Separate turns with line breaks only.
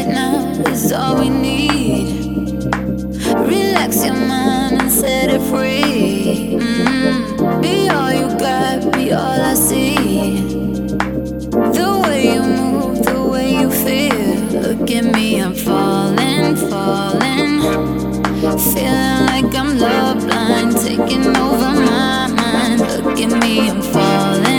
right now is all we need. Relax your mind and set it free. Be all you got, be all I see. The way you move, the way you feel. Look at me, I'm falling, falling. Feeling like I'm love blind, taking over my mind. Look at me, I'm falling.